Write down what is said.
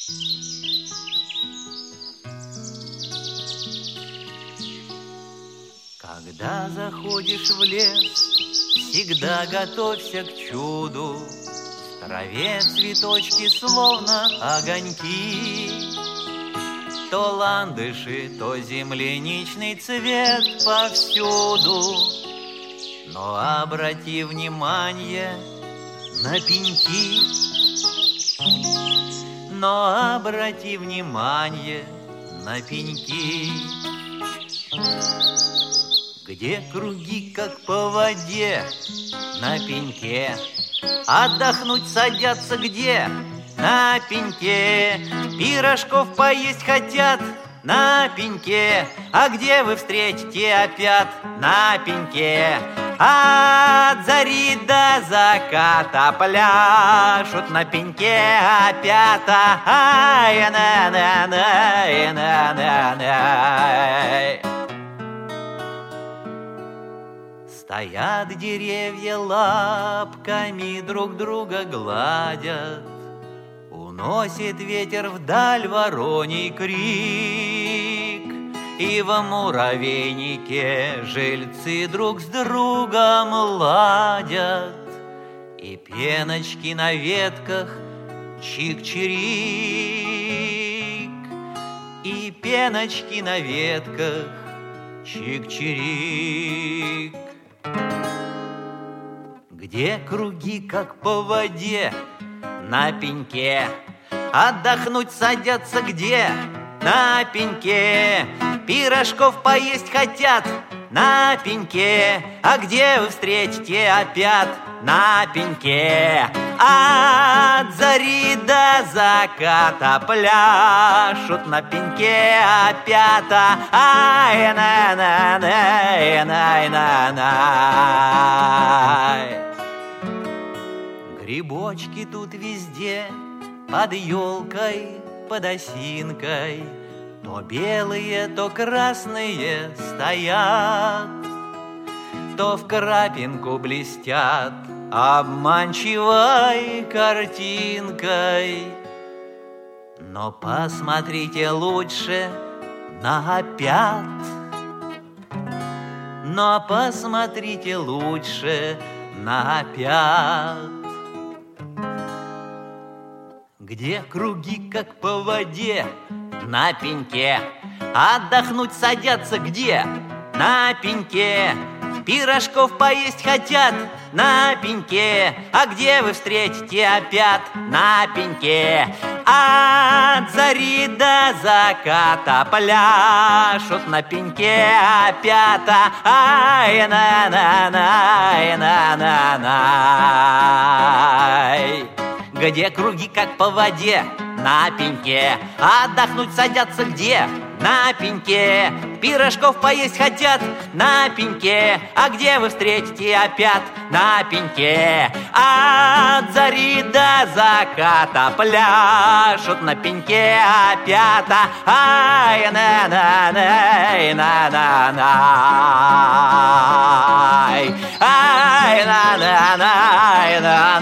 Когда заходишь в лес, всегда готовься к чуду. В траве цветочки, словно огоньки. То ландыши, то земляничный цвет повсюду. Но обрати внимание на пеньки. Но обрати внимание на пеньки. Где круги, как по воде, на пеньке. Отдохнуть садятся где? На пеньке. Пирожков поесть хотят? На пеньке. А где вы встретите опять? На пеньке. От зари до заката пляшут на пеньке опята. Стоят деревья, лапками друг друга гладят. Уносит ветер вдаль вороний крик. И в муравейнике жильцы друг с другом ладят. И пеночки на ветках чик-чирик. И пеночки на ветках чик-чирик. Где круги, как по воде, на пеньке. Отдохнуть садятся где? На пеньке. Пирожков поесть хотят? На пеньке. А где вы встретите опять? На пеньке. От зари до заката пляшут на пеньке опята. Грибочки тут везде, под елкой, под осинкой. То белые, то красные стоят, то в крапинку блестят обманчивой картинкой. Но посмотрите лучше на опят. Но посмотрите лучше на опят. Где круги, как по воде, на пеньке. Отдохнуть садятся где? На пеньке. Пирожков поесть хотят? На пеньке. А где вы встретите опять? На пеньке. От зари до заката пляшут на пеньке опята. Где круги, как по воде, на пеньке. Отдохнуть садятся где? На пеньке. Пирожков поесть хотят? На пеньке. А где вы встретите опять? На пеньке. От зари до заката пляшут на пеньке опята. Ай-на-на-най-на-на-най. Ай-на-на-най-на-на.